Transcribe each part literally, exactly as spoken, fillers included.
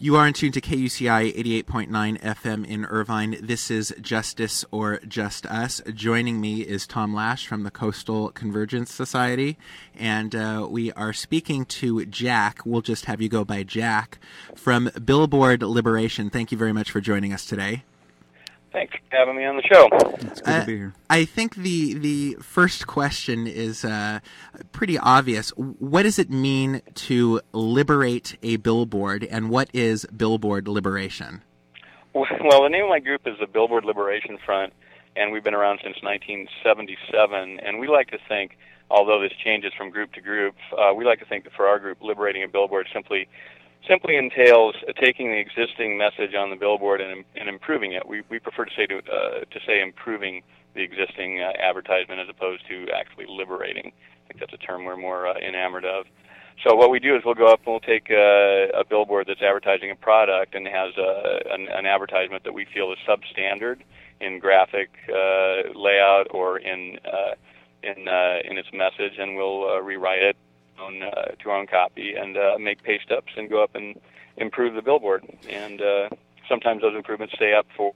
You are in tune to K U C I eighty-eight point nine F M in Irvine. This is Justice or Just Us. Joining me is Tom Lash from the Coastal Convergence Society, and uh, we are speaking to Jack. We'll just have you go by Jack from Billboard Liberation. Thank you very much for joining us today. Thanks for having me on the show. It's good uh, to be here. I think the the first question is uh, pretty obvious. What does it mean to liberate a billboard, and what is Billboard Liberation? Well, the name of my group is the Billboard Liberation Front, and we've been around since nineteen seventy-seven. And we like to think, although this changes from group to group, uh, we like to think that for our group, liberating a billboard simply simply entails uh, taking the existing message on the billboard and, and improving it. We we prefer to say to uh, to say improving the existing uh, advertisement as opposed to actually liberating. I think that's a term we're more uh, enamored of. So what we do is we'll go up and we'll take uh, a billboard that's advertising a product and has uh, an, an advertisement that we feel is substandard in graphic uh, layout or in uh, in uh, in its message, and we'll uh, rewrite it On, uh, to our own copy and uh, make paste ups and go up and improve the billboard. And uh, sometimes those improvements stay up for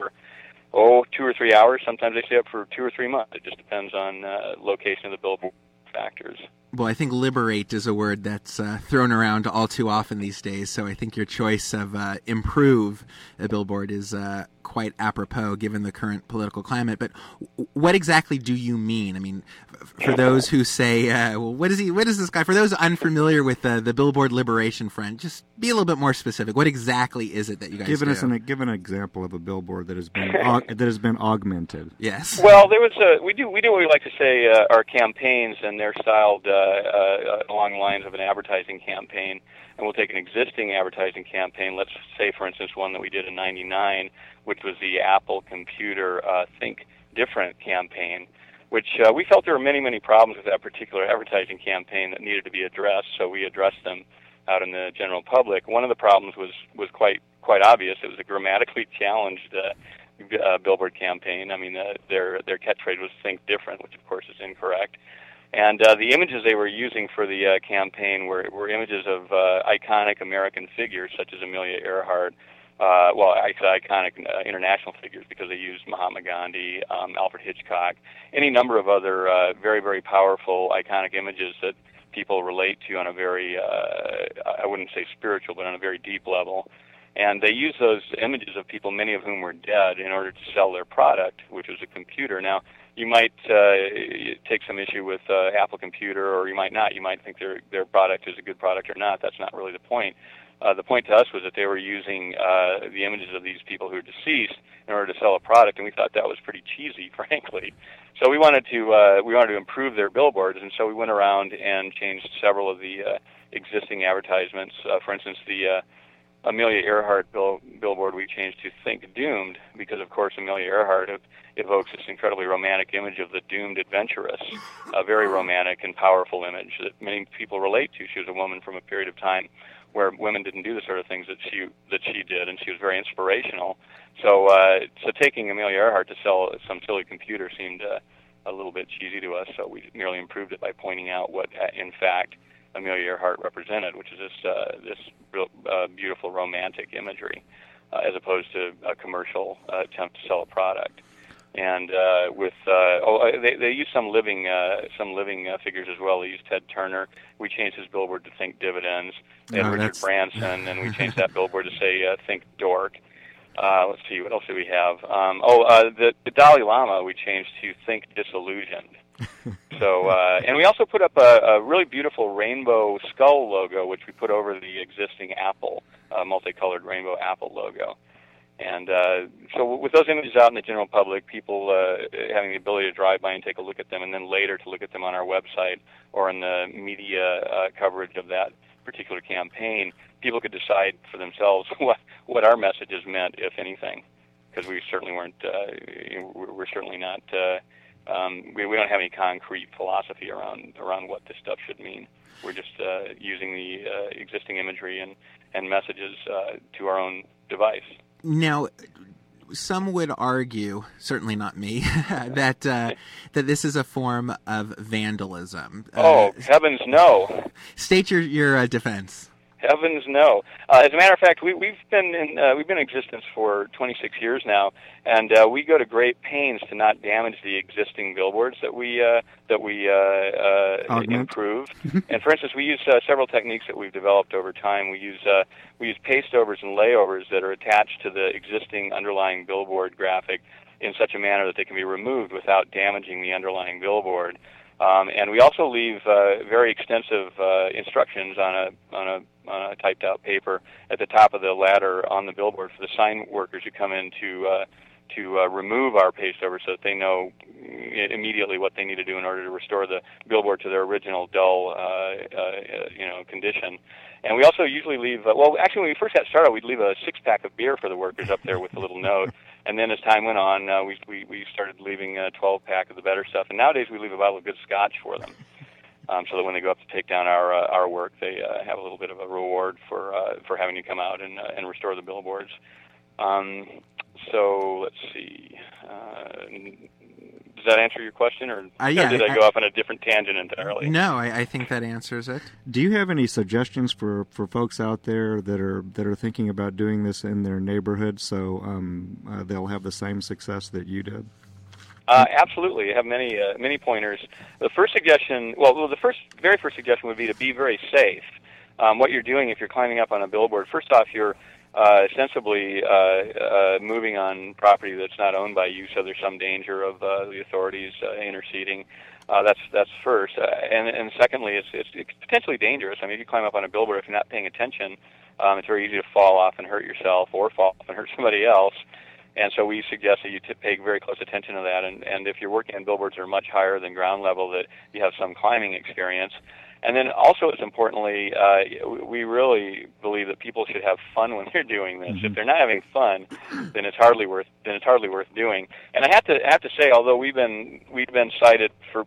oh two or three hours. Sometimes they stay up for two or three months. It just depends on uh, location of the billboard factors. Well, I think liberate is a word that's uh, thrown around all too often these days, so I think your choice of uh, improve a billboard is uh, quite apropos given the current political climate. But w- what exactly do you mean? I mean, f- for those who say, uh, well, what is he? What is this guy? For those unfamiliar with uh, the Billboard Liberation Front, just be a little bit more specific. What exactly is it that you guys Given do? Us an, give an example of a billboard that has been aug- that has been augmented. Yes. Well, there was a, we do we do what we like to say uh, our campaigns, and they're styled uh, uh, along the lines of an advertising campaign. And we'll take an existing advertising campaign. Let's say, for instance, one that we did in ninety-nine, which was the Apple Computer uh, Think Different campaign, which uh, we felt there were many, many problems with that particular advertising campaign that needed to be addressed, so we addressed them out in the general public. One of the problems was, was quite quite obvious. It was a grammatically challenged uh, uh, billboard campaign. I mean, uh, their their catchphrase was "Think Different," which of course is incorrect. And uh, the images they were using for the uh, campaign were, were images of uh, iconic American figures such as Amelia Earhart. Uh, well, I said iconic uh, international figures because they used Mahatma Gandhi, um, Alfred Hitchcock, any number of other uh, very, very powerful, iconic images that people relate to on a very, uh, I wouldn't say spiritual, but on a very deep level. And they used those images of people, many of whom were dead, in order to sell their product, which was a computer. Now, you might uh, take some issue with uh, Apple Computer, or you might not. You might think their their product is a good product or not. That's not really the point. Uh, the point to us was that they were using uh, the images of these people who are deceased in order to sell a product, and we thought that was pretty cheesy, frankly. So we wanted to uh, we wanted to improve their billboards, and so we went around and changed several of the uh, existing advertisements. Uh, for instance, the uh, Amelia Earhart bill, billboard we changed to Think Doomed because, of course, Amelia Earhart evokes this incredibly romantic image of the doomed adventuress, a very romantic and powerful image that many people relate to. She was a woman from a period of time where women didn't do the sort of things that she that she did, and she was very inspirational. So, uh, so taking Amelia Earhart to sell some silly computer seemed uh, a little bit cheesy to us. So we merely improved it by pointing out what, in fact, Amelia Earhart represented, which is this uh, this real, uh, beautiful romantic imagery, uh, as opposed to a commercial uh, attempt to sell a product. And uh, with uh, oh, they they use some living uh, some living uh, figures as well. They used Ted Turner. We changed his billboard to Think Dividends. They had Oh, Richard that's- Branson, and we changed that billboard to say uh, Think Dork. Uh, let's see, what else do we have? Um, oh, uh, the, the Dalai Lama we changed to Think Disillusioned. So, uh, and we also put up a, a really beautiful rainbow skull logo, which we put over the existing Apple, uh, multicolored rainbow Apple logo. And uh, so with those images out in the general public, people uh, having the ability to drive by and take a look at them, and then later to look at them on our website or in the media uh, coverage of that particular campaign, people could decide for themselves what, what our messages meant, if anything, because we certainly weren't, uh, we're certainly not, uh, um, we, we don't have any concrete philosophy around around what this stuff should mean. We're just uh, using the uh, existing imagery and, and messages uh, to our own device. Now, some would argue, certainly not me, that uh, that this is a form of vandalism. Oh, uh, heavens no. State your, your uh, defense. Heavens, no. Uh, as a matter of fact, we, we've been in uh, we've been in existence for twenty-six years now, and uh, we go to great pains to not damage the existing billboards that we uh, that we uh, uh, improve. And for instance, we use uh, several techniques that we've developed over time. We use uh, we use paste overs and layovers that are attached to the existing underlying billboard graphic in such a manner that they can be removed without damaging the underlying billboard. Um, and we also leave uh, very extensive uh, instructions on a on a on a typed out paper at the top of the ladder on the billboard for the sign workers who come in to uh, to uh, remove our paste over, so that they know immediately what they need to do in order to restore the billboard to their original dull uh, uh, you know condition. And we also usually leave uh, well actually when we first got started we'd leave a six pack of beer for the workers up there with a little note. And then as time went on, uh, we, we we started leaving a twelve pack of the better stuff. And nowadays we leave a bottle of good scotch for them, um, so that when they go up to take down our uh, our work, they uh, have a little bit of a reward for uh, for having you come out and uh, and restore the billboards. Um, so let's see. Uh, does that answer your question, or, uh, yeah, or did I, I go off on a different tangent entirely? No, I, I think that answers it. Do you have any suggestions for, for folks out there that are that are thinking about doing this in their neighborhood, so um, uh, they'll have the same success that you did? Uh, absolutely, I have many uh, many pointers. The first suggestion, well, well, the first very first suggestion would be to be very safe. Um, what you're doing if you're climbing up on a billboard, first off, you're uh, sensibly uh, uh, moving on property that's not owned by you, so there's some danger of uh, the authorities uh, interceding. Uh, that's that's first, uh, and and secondly, it's, it's it's potentially dangerous. I mean, if you climb up on a billboard, if you're not paying attention, um, it's very easy to fall off and hurt yourself, or fall off and hurt somebody else. And so we suggest that you t- pay very close attention to that. And, and if you're working on billboards that are much higher than ground level, that you have some climbing experience. And then also, as importantly, uh, we really believe that people should have fun when they're doing this. Mm-hmm. If they're not having fun, then it's hardly worth then it's hardly worth doing. And I have to I have to say, although we've been we've been cited for uh,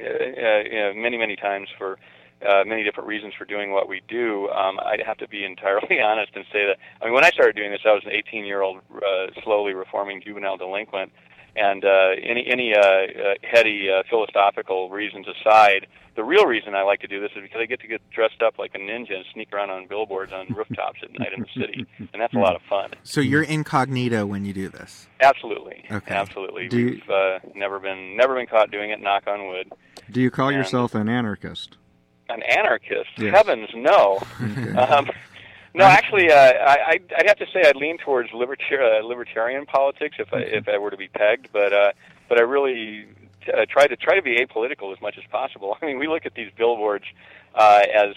uh, you know, many many times for uh, many different reasons for doing what we do, um, I'd have to be entirely honest and say that I mean when I started doing this, I was an eighteen-year-old uh, slowly reforming juvenile delinquent. And uh, any any uh, uh, heady uh, philosophical reasons aside, the real reason I like to do this is because I get to get dressed up like a ninja and sneak around on billboards on rooftops at night in the city, and that's a lot of fun. So you're incognito when you do this? Absolutely, okay. absolutely. Do We've you, uh, never been never been caught doing it. Knock on wood. Do you call and yourself an anarchist? An anarchist? Yes. Heavens, no. Okay. Um, No, actually, uh, I, I'd have to say I'd lean towards libertar- uh, libertarian politics if I if I were to be pegged, but uh, but I really t- uh, try to try to be apolitical as much as possible. I mean, we look at these billboards uh, as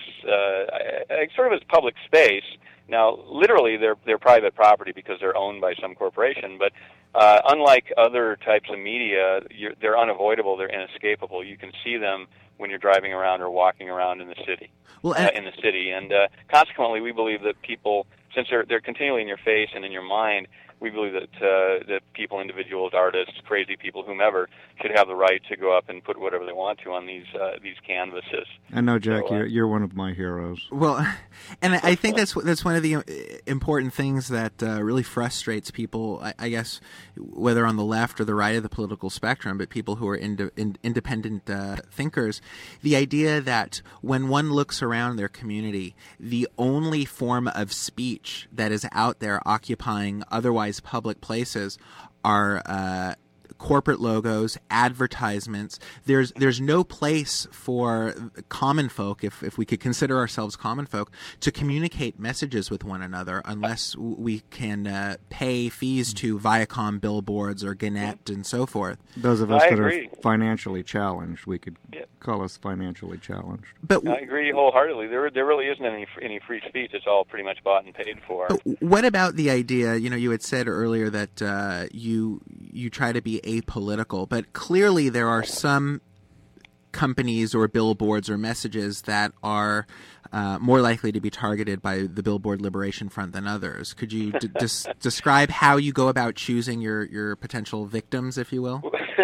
uh, sort of as public space. Now, literally, they're they're private property because they're owned by some corporation, but uh, unlike other types of media, you're, they're unavoidable. They're inescapable. You can see them when you're driving around or walking around in the city. Well, uh, in the city, and uh, consequently, we believe that people, since they're they're continually in your face and in your mind, we believe that uh, that people, individuals, artists, crazy people, whomever, should have the right to go up and put whatever they want to on these uh, these canvases. I know, Jack. So, uh, you're, you're one of my heroes. Well, and I think that's that's one of the important things that uh, really frustrates people. I, I guess whether on the left or the right of the political spectrum, but people who are ind- in, independent uh, thinkers, the idea that when one looks around their community, the only form of speech that is out there occupying otherwise public places are uh, corporate logos, advertisements. There's there's no place for common folk, if if we could consider ourselves common folk, to communicate messages with one another unless we can uh, pay fees to Viacom billboards or Gannett and so forth. Those of us I that agree. are financially challenged, we could Yeah. call us financially challenged. But w- I agree wholeheartedly. There there really isn't any any free speech. It's all pretty much bought and paid for. But what about the idea, you know, you had said earlier that uh, you you try to be apolitical, but clearly there are some companies or billboards or messages that are uh, more likely to be targeted by the Billboard Liberation Front than others. Could you d- des- describe how you go about choosing your, your potential victims, if you will?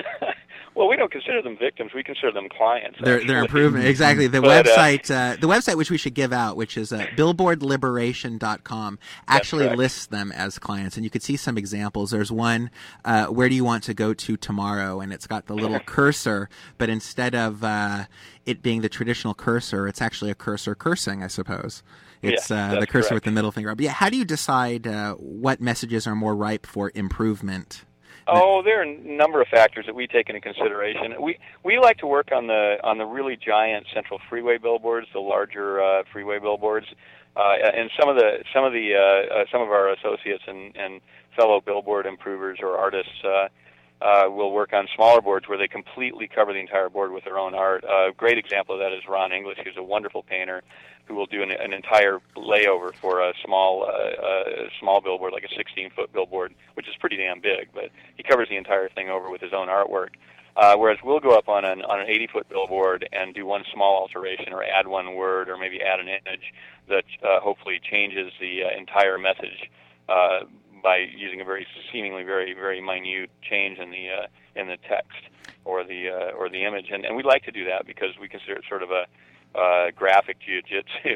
Well, we don't consider them victims. We consider them clients. They're, actually. they're improvement. Exactly. The But, uh, website, uh, the website which we should give out, which is uh, billboard liberation dot com, actually correct. lists them as clients. And you could see some examples. There's one, uh, where do you want to go to tomorrow? And it's got the little cursor, but instead of uh, it being the traditional cursor, it's actually a cursor cursing, I suppose. It's yeah, uh, the cursor correct. with the middle finger up. Yeah, how do you decide uh, what messages are more ripe for improvement? Oh, there are a number of factors that we take into consideration. We we like to work on the on the really giant central freeway billboards, the larger uh, freeway billboards, uh, and some of the some of the uh, uh, some of our associates and, and fellow billboard improvers or artists uh, uh, will work on smaller boards where they completely cover the entire board with their own art. A uh, great example of that is Ron English, who's a wonderful painter, who will do an, an entire layover for a small, uh, uh, small billboard, like a sixteen-foot billboard, which is pretty damn big. But he covers the entire thing over with his own artwork. Uh, whereas we'll go up on an on an eighty-foot billboard and do one small alteration, or add one word, or maybe add an image that uh, hopefully changes the uh, entire message uh, by using a very seemingly very very minute change in the uh, in the text or the uh, or the image. And, and we like to do that because we consider it sort of a Uh, graphic jiu-jitsu,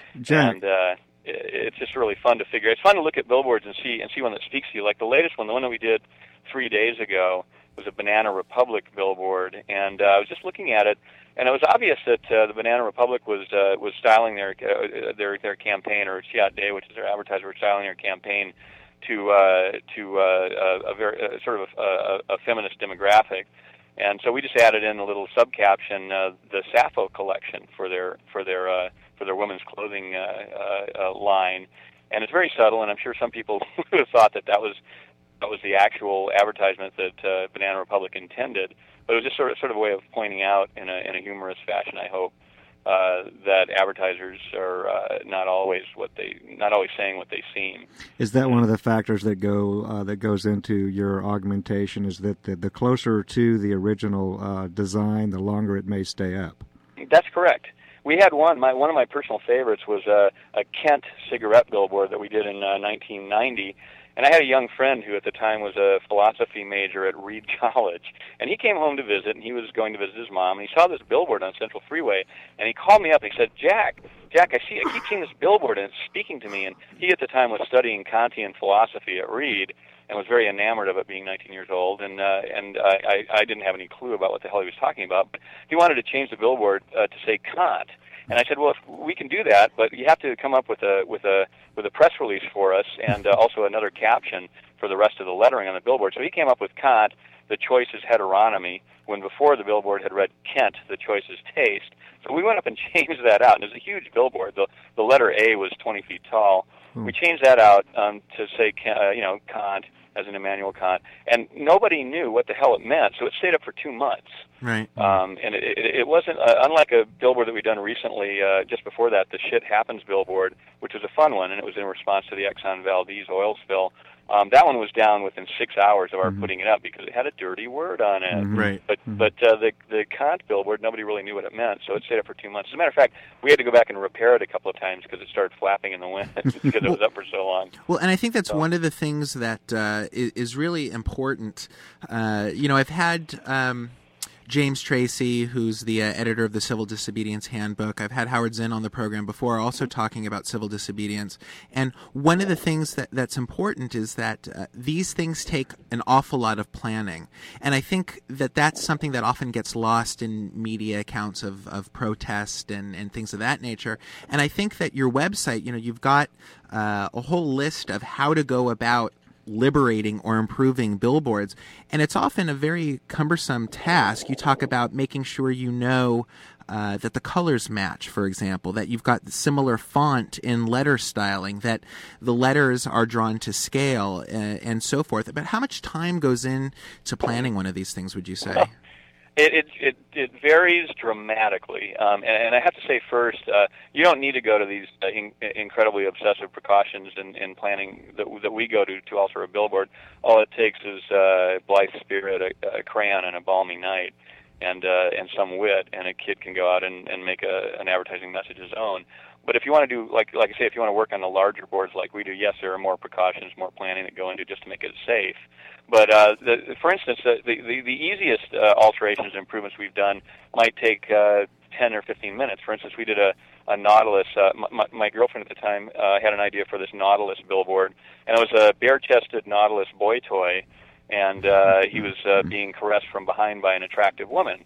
and uh, it, it's just really fun to figure. It's fun to look at billboards and see and see one that speaks to you. Like the latest one, the one that we did three days ago, was a Banana Republic billboard, and uh, I was just looking at it, and it was obvious that uh, the Banana Republic was uh, was styling their uh, their their campaign, or Chiat Day, which is their advertiser, was styling their campaign to uh, to uh, a, a very uh, sort of a, a, a feminist demographic. And so we just added in a little subcaption, uh, the Sappho collection for their for their uh, for their women's clothing uh, uh, uh, line, and it's very subtle. And I'm sure some people would have thought that that was that was the actual advertisement that uh, Banana Republic intended, but it was just sort of sort of a way of pointing out in a in a humorous fashion, I hope, uh, that advertisers are uh, not always what they not always saying what they seem. Is that one of the factors that go uh, that goes into your augmentation? Is that the, the closer to the original uh, design, the longer it may stay up? That's correct. We had one. My one of my personal favorites was a, a Kent cigarette billboard that we did in uh, nineteen ninety. And I had a young friend who at the time was a philosophy major at Reed College, and he came home to visit, and he was going to visit his mom, and he saw this billboard on Central Freeway, and he called me up and he said, Jack, Jack, I see, I keep seeing this billboard, and it's speaking to me. And he at the time was studying Kantian philosophy at Reed and was very enamored of it, being nineteen years old, and uh, and I, I, I didn't have any clue about what the hell he was talking about. But he wanted to change the billboard uh, to say Kant. And I said, well, if we can do that, but you have to come up with a with a with a press release for us, and uh, also another caption for the rest of the lettering on the billboard. So he came up with Kant, the choice is heteronomy, when before the billboard had read Kent, the choice is taste. So we went up and changed that out, and it was a huge billboard. The the letter A was twenty feet tall. Hmm. We changed that out um, to say, uh, you know, Kant, as in Immanuel Kant, and nobody knew what the hell it meant, so it stayed up for two months. Right. Um, and it, it, it wasn't, uh, unlike a billboard that we'd done recently, uh, just before that, the Shit Happens billboard, which was a fun one, and it was in response to the Exxon Valdez oil spill. Um, that one was down within six hours of our mm-hmm. putting it up because it had a dirty word on it. Mm-hmm. Right. But mm-hmm. but uh, the the Kant billboard, nobody really knew what it meant, so it stayed up for two months. As a matter of fact, we had to go back and repair it a couple of times because it started flapping in the wind because it was up for so long. Well, and I think that's so. one of the things that uh, is, is really important. Uh, you know, I've had... Um, James Tracy, who's the uh, editor of the Civil Disobedience Handbook. I've had Howard Zinn on the program before, also talking about civil disobedience. And one of the things that, that's important is that uh, these things take an awful lot of planning. And I think that that's something that often gets lost in media accounts of, of protest and, and things of that nature. And I think that your website, you know, you've got uh, a whole list of how to go about liberating or improving billboards, and it's often a very cumbersome task. You talk about making sure you know uh, that the colors match, for example, that you've got similar font in letter styling, that the letters are drawn to scale, uh, and so forth. But how much time goes into planning one of these things, would you say? It it it, it varies dramatically, um, and, and I have to say first, uh, you don't need to go to these uh, in, incredibly obsessive precautions in, in planning that, that we go to to alter a billboard. All it takes is uh, blithe spirit, a, a crayon, and a balmy night, and uh, and some wit, and a kid can go out and, and make a, an advertising message his own. But if you want to do, like like I say, if you want to work on the larger boards like we do, yes, there are more precautions, more planning that go into just to make it safe. But uh, the, for instance, the, the, the easiest uh, alterations and improvements we've done might take uh, ten or fifteen minutes. For instance, we did a, a Nautilus. Uh, my, my girlfriend at the time uh, had an idea for this Nautilus billboard, and it was a bare-chested Nautilus boy toy, and uh, he was uh, being caressed from behind by an attractive woman.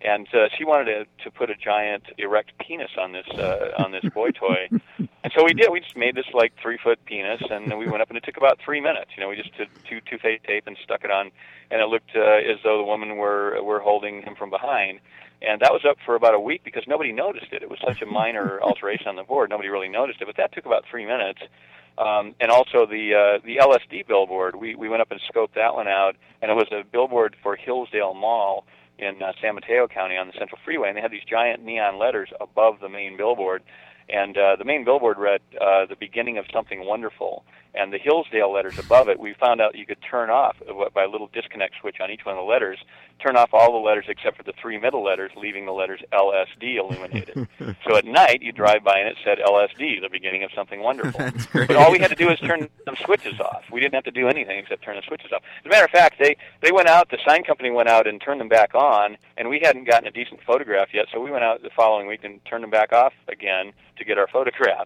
and uh, she wanted to, to put a giant erect penis on this uh, on this boy toy, and so we did. We just made this like three foot penis, and we went up, and it took about three minutes. You know, we just did two two phase tape and stuck it on, and it looked uh, as though the women were were holding him from behind. And that was up for about a week because nobody noticed it. It was such a minor alteration on the board, nobody really noticed it. But that took about three minutes. Um, and also the uh, the L S D billboard, we, we went up and scoped that one out, and it was a billboard for Hillsdale Mall in uh, San Mateo County on the Central Freeway, and they had these giant neon letters above the main billboard. And uh, the main billboard read, uh, the beginning of something wonderful. And the Hillsdale letters above it, we found out you could turn off, by a little disconnect switch on each one of the letters, turn off all the letters except for the three middle letters, leaving the letters L S D illuminated. So at night, you drive by and it said L S D, the beginning of something wonderful. But all we had to do was turn some switches off. We didn't have to do anything except turn the switches off. As a matter of fact, they, they went out, the sign company went out and turned them back on, and we hadn't gotten a decent photograph yet, so we went out the following week and turned them back off again to get our photographs.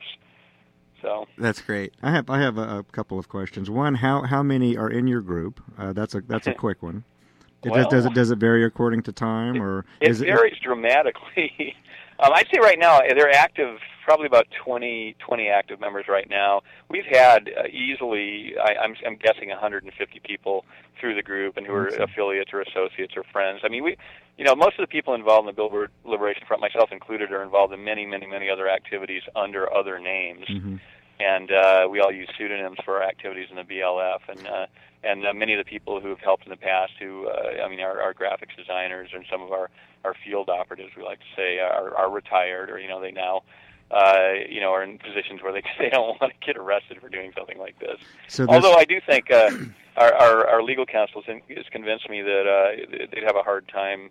So that's great. I have I have a, a couple of questions. One, how how many are in your group? Uh, that's a that's a quick one. It well, does, does it does it vary according to time, or it, is it varies it, dramatically? um, I'd say right now they're active, probably about twenty, twenty active members right now. We've had uh, easily, I, I'm I'm guessing, one hundred fifty people through the group, and who are affiliates or associates or friends. I mean, we, you know, most of the people involved in the Billboard Liberation Front, myself included, are involved in many, many, many other activities under other names. Mm-hmm. And uh, we all use pseudonyms for our activities in the B L F, and uh, and uh, many of the people who have helped in the past, who uh, I mean, our, our graphics designers and some of our, our field operatives, we like to say, are, are retired, or you know, they now uh, you know are in positions where they they don't want to get arrested for doing something like this. So although I do think uh, our, our our legal counsel has convinced me that uh, they'd have a hard time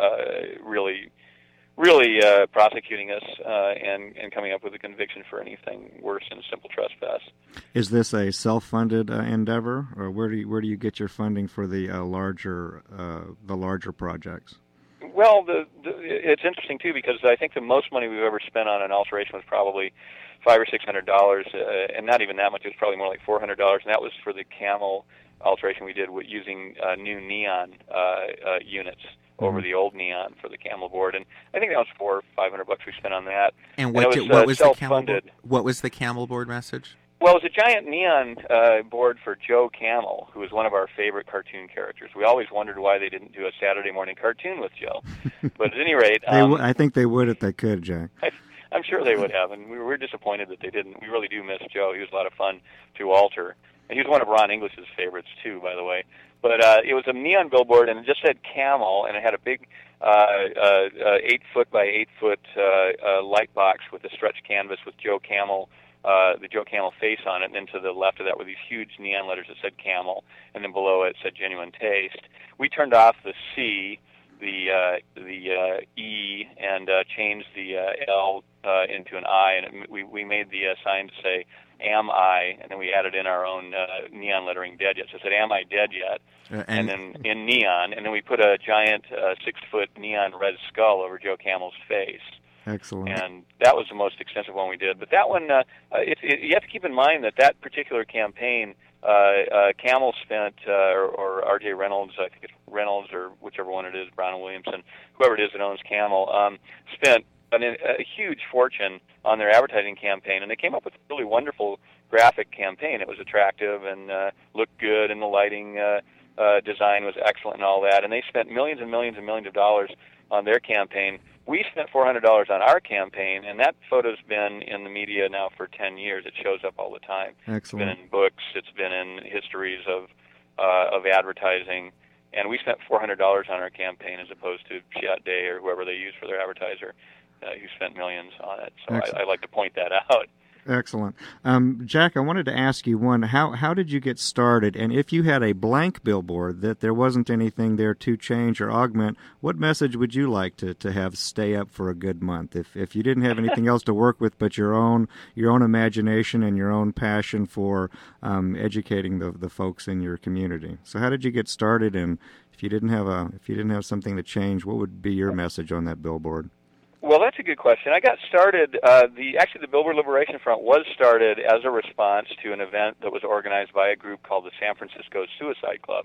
uh, really. really uh, prosecuting us uh, and, and coming up with a conviction for anything worse than simple trespass. Is this a self-funded uh, endeavor, or where do you, where do you get your funding for the uh, larger uh, the larger projects? Well, the, the, it's interesting too, because I think the most money we've ever spent on an alteration was probably five or six hundred dollars, uh, and not even that much. It was probably more like four hundred dollars, and that was for the Camel alteration we did with using uh, new neon uh, uh, units over the old neon for the Camel board, and I think that was four or five hundred bucks we spent on that. And what, and did, was, what uh, was the Camel board? self-funded. What was the Camel board message? Well, it was a giant neon uh, board for Joe Camel, who was one of our favorite cartoon characters. We always wondered why they didn't do a Saturday morning cartoon with Joe. But at any rate, they um, w- I think they would if they could, Jack. I, I'm sure they would have, and we were disappointed that they didn't. We really do miss Joe. He was a lot of fun to alter, and he was one of Ron English's favorites too, by the way. But uh, it was a neon billboard, and it just said Camel, and it had a big uh, uh, uh, eight foot by eight foot uh, uh, light box with a stretched canvas with Joe Camel, uh, the Joe Camel face on it, and then to the left of that were these huge neon letters that said Camel, and then below it said Genuine Taste. We turned off the C, the uh, the uh, E, and uh, changed the uh, L uh, into an I, and it, we we made the uh, sign to say Am I, and then we added in our own uh, neon lettering, Dead Yet. So it said, Am I Dead Yet? Uh, and, and, then in neon, and then we put a giant uh, six-foot neon red skull over Joe Camel's face. Excellent. And that was the most extensive one we did. But that one, uh, uh, it, it, you have to keep in mind that that particular campaign, uh, uh, Camel spent, uh, or, or R J Reynolds, I think it's Reynolds or whichever one it is, Brown and Williamson, whoever it is that owns Camel, um, spent an, a huge fortune on their advertising campaign, and they came up with a really wonderful graphic campaign. It was attractive and uh, looked good, and the lighting uh, uh, design was excellent and all that, and they spent millions and millions and millions of dollars on their campaign. We spent four hundred dollars on our campaign, and that photo's been in the media now for ten years. It shows up all the time. Excellent. It's been in books. It's been in histories of uh, of advertising. And we spent four hundred dollars on our campaign as opposed to Chiat Day or whoever they use for their advertiser, uh, who spent millions on it. So I, I like to point that out. Excellent. Um, Jack, I wanted to ask you one, how how did you get started? And if you had a blank billboard that there wasn't anything there to change or augment, what message would you like to, to have stay up for a good month? If if you didn't have anything else to work with but your own your own imagination and your own passion for um, educating the the folks in your community. So how did you get started? And if you didn't have a if you didn't have something to change, what would be your message on that billboard? Well, that's a good question. I got started, uh, the actually the Billboard Liberation Front was started as a response to an event that was organized by a group called the San Francisco Suicide Club.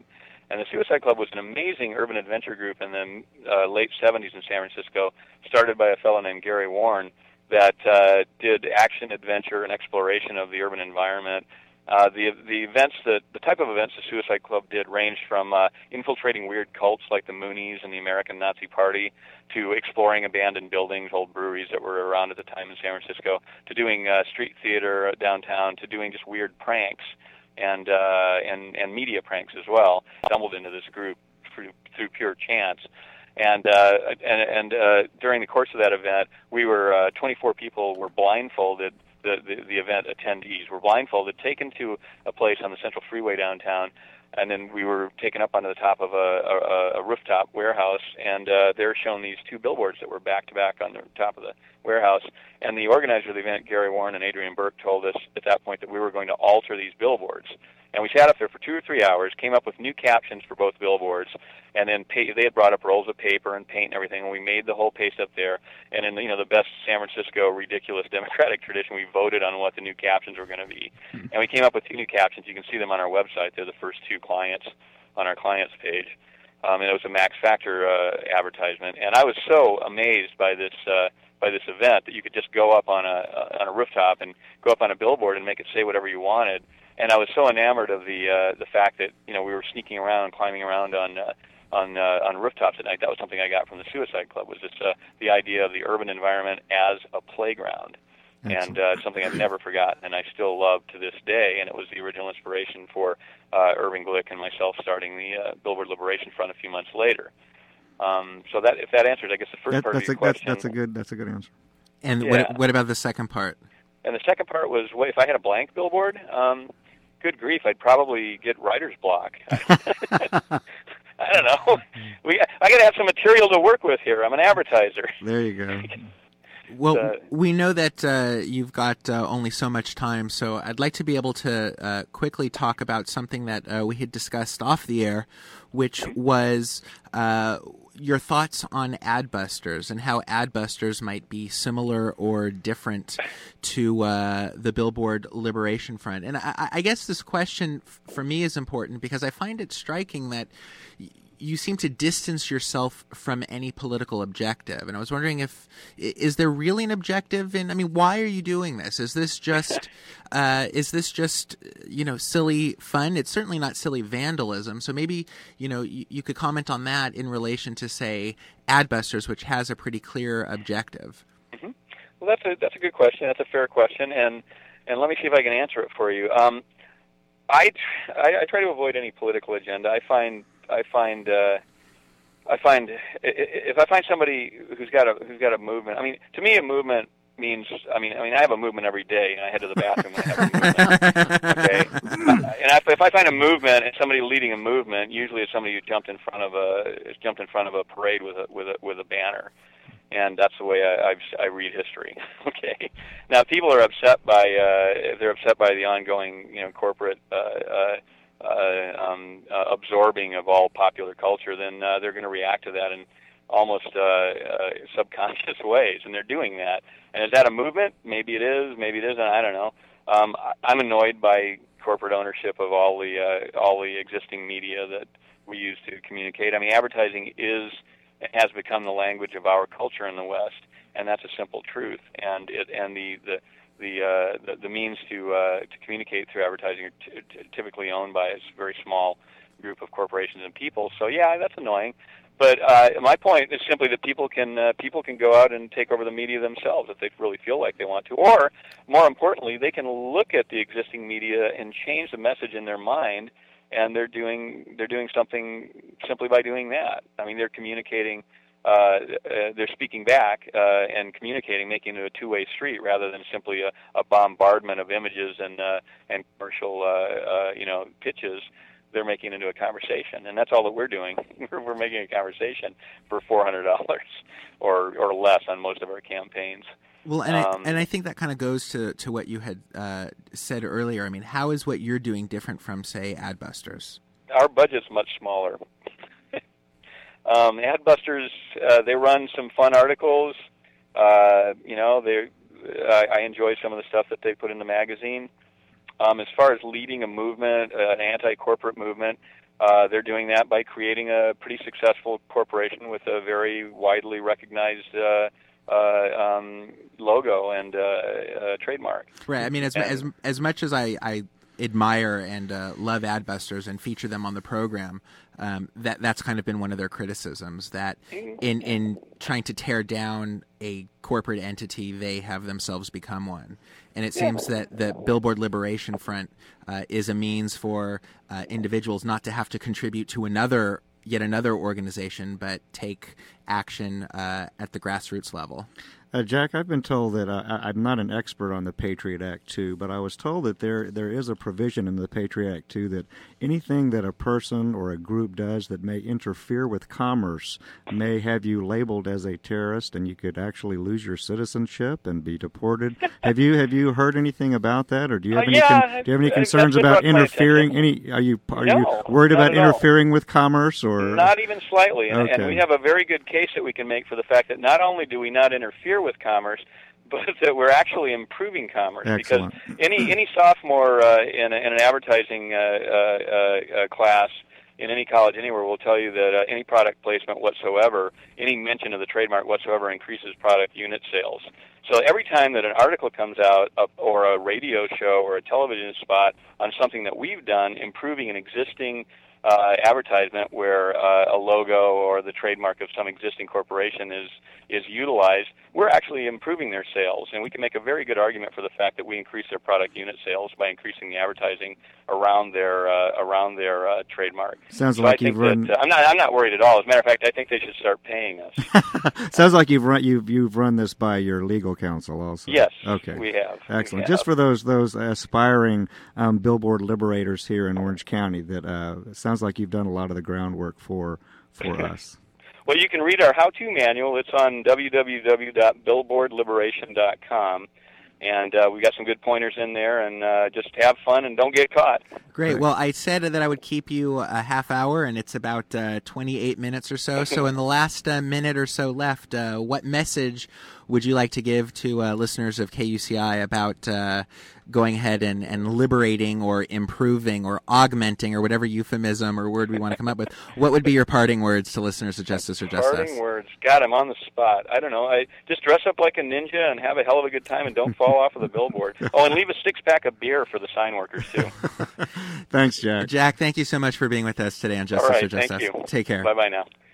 And the Suicide Club was an amazing urban adventure group in the uh, late seventies in San Francisco, started by a fellow named Gary Warren, that uh, did action, adventure, and exploration of the urban environment. Uh, the the events that the type of events the Suicide Club did ranged from uh, infiltrating weird cults like the Moonies and the American Nazi Party, to exploring abandoned buildings, old breweries that were around at the time in San Francisco, to doing uh, street theater downtown, to doing just weird pranks and uh, and and media pranks as well. Stumbled into this group through, through pure chance. And uh, and, and uh, during the course of that event, we were uh, twenty-four people were blindfolded. The, the the event attendees were blindfolded, taken to a place on the Central Freeway downtown, and then we were taken up onto the top of a, a, a rooftop warehouse, and uh, they're shown these two billboards that were back to back on the top of the warehouse. And the organizer of the event, Gary Warren and Adrian Burke, told us at that point that we were going to alter these billboards. And we sat up there for two or three hours, came up with new captions for both billboards, and then pay, they had brought up rolls of paper and paint and everything, and we made the whole paste up there. And in you know the best San Francisco ridiculous democratic tradition, we voted on what the new captions were going to be. And we came up with two new captions. You can see them on our website. They're the first two clients on our clients page. Um, and it was a Max Factor uh, advertisement. And I was so amazed by this uh, by this event that you could just go up on a on a rooftop and go up on a billboard and make it say whatever you wanted. And I was so enamored of the uh, the fact that you know we were sneaking around, climbing around on uh, on uh, on rooftops at night. That was something I got from the Suicide Club. Was this uh, the idea of the urban environment as a playground, Excellent. and uh, something I've never forgotten, and I still love to this day. And it was the original inspiration for uh, Irving Glick and myself starting the uh, Billboard Liberation Front a few months later. Um, so that if that answers, I guess the first that, part that's of your a, question. That's, that's a good. That's a good answer. And yeah. what what about the second part? And the second part was, wait, if I had a blank billboard. Um, Good grief! I'd probably get writer's block. I don't know. We I got to have some material to work with here. I'm an advertiser. There you go. Well, uh, we know that uh, you've got uh, only so much time, so I'd like to be able to uh, quickly talk about something that uh, we had discussed off the air, which was uh, your thoughts on Adbusters and how Adbusters might be similar or different to uh, the Billboard Liberation Front. And I, I guess this question f- for me is important because I find it striking that y- you seem to distance yourself from any political objective. And I was wondering if, is there really an objective in, I mean, why are you doing this? Is this just, uh, is this just, you know, silly fun? It's certainly not silly vandalism. So maybe, you know, you, you could comment on that in relation to, say, Adbusters, which has a pretty clear objective. Mm-hmm. Well, that's a, that's a good question. That's a fair question. And, and let me see if I can answer it for you. Um, I, I, I try to avoid any political agenda. I find I find uh, I find if I find somebody who's got a who's got a movement. I mean, to me, a movement means. I mean, I mean, I have a movement every day, and I head to the bathroom when I have a movement. Okay, and if, if I find a movement and somebody leading a movement, usually it's somebody who jumped in front of a jumped in front of a parade with a with a with a banner, and that's the way I I've, I read history. Okay, now people are upset by uh, they're upset by the ongoing you know corporate. Uh, uh, Uh, um, uh, absorbing of all popular culture, then uh, they're going to react to that in almost uh, uh, subconscious ways, and they're doing that. And is that a movement? Maybe it is, maybe it isn't. I don't know. Um, I'm annoyed by corporate ownership of all the uh, all the existing media that we use to communicate. I mean, advertising is and has become the language of our culture in the West, and that's a simple truth. And it and the the The, uh, the the means to uh, to communicate through advertising are t- t- typically owned by a very small group of corporations and people. So yeah, that's annoying. But uh, my point is simply that people can uh, people can go out and take over the media themselves if they really feel like they want to, or more importantly, they can look at the existing media and change the message in their mind. And they're doing they're doing something simply by doing that. I mean, they're communicating. Uh, uh, they're speaking back uh, and communicating, making it a two-way street rather than simply a, a bombardment of images and uh, and commercial, uh, uh, you know, pitches. They're making it into a conversation, and that's all that we're doing. We're making a conversation for four hundred dollars or or less on most of our campaigns. Well, and I, um, and I think that kind of goes to, to what you had uh, said earlier. I mean, how is what you're doing different from, say, Adbusters? Our budget's much smaller. Um, Adbusters, uh, they run some fun articles. Uh, you know, they I, I enjoy some of the stuff that they put in the magazine. Um, as far as leading a movement, uh, an anti-corporate movement, uh, they're doing that by creating a pretty successful corporation with a very widely recognized uh, uh, um, logo and uh, uh, trademark. Right. I mean, as and, as as much as I, I admire and uh, love Adbusters and feature them on the program, um, that that's kind of been one of their criticisms, that in in trying to tear down a corporate entity, they have themselves become one. And it seems that the Billboard Liberation Front uh, is a means for uh, individuals not to have to contribute to another, yet another organization, but take action uh, at the grassroots level. Uh, Jack, I've been told that uh, I, I'm not an expert on the Patriot Act two, but I was told that there there is a provision in the Patriot Act two that anything that a person or a group does that may interfere with commerce may have you labeled as a terrorist, and you could actually lose your citizenship and be deported. have you have you heard anything about that, or do you have uh, any yeah, con- do you have any concerns about interfering? Any are you are no, you worried about interfering all. with commerce, or not even slightly? And, okay. and we have a very good case that we can make for the fact that not only do we not interfere with commerce, but that we're actually improving commerce. Excellent. Because any any sophomore uh, in, a, in an advertising uh, uh, uh, class in any college anywhere will tell you that uh, any product placement whatsoever, any mention of the trademark whatsoever, increases product unit sales. So every time that an article comes out, uh, or a radio show or a television spot on something that we've done, improving an existing Uh, advertisement where uh, a logo or the trademark of some existing corporation is is utilized, we're actually improving their sales, and we can make a very good argument for the fact that we increase their product unit sales by increasing the advertising around their uh, around their uh, trademark. Sounds so like I think you've run. that, uh, I'm not I'm not worried at all. As a matter of fact, I think they should start paying us. Sounds like you've run you've you've run this by your legal counsel also. Yes. Okay. We have. Excellent. We have. Just for those those aspiring um, billboard liberators here in Orange County, that uh, it sounds like you've done a lot of the groundwork for for us. Well, you can read our how-to manual. It's on w w w dot billboard liberation dot com. And uh, we got some good pointers in there, and uh, just have fun and don't get caught. Great. Well, I said that I would keep you a half hour, and it's about uh, twenty-eight minutes or so. So in the last uh, minute or so left, uh, what message would you like to give to uh, listeners of K U C I about uh, going ahead and, and liberating or improving or augmenting or whatever euphemism or word we want to come up with? What would be your parting words to listeners of Justice or Just Us? Parting words. God, I'm on the spot. I don't know. I just dress up like a ninja and have a hell of a good time and don't fall off of the billboard. Oh, and leave a six-pack of beer for the sign workers, too. Thanks, Jack. Jack, thank you so much for being with us today on Justice All right, or Just thank Us. you. Take care. Bye-bye now.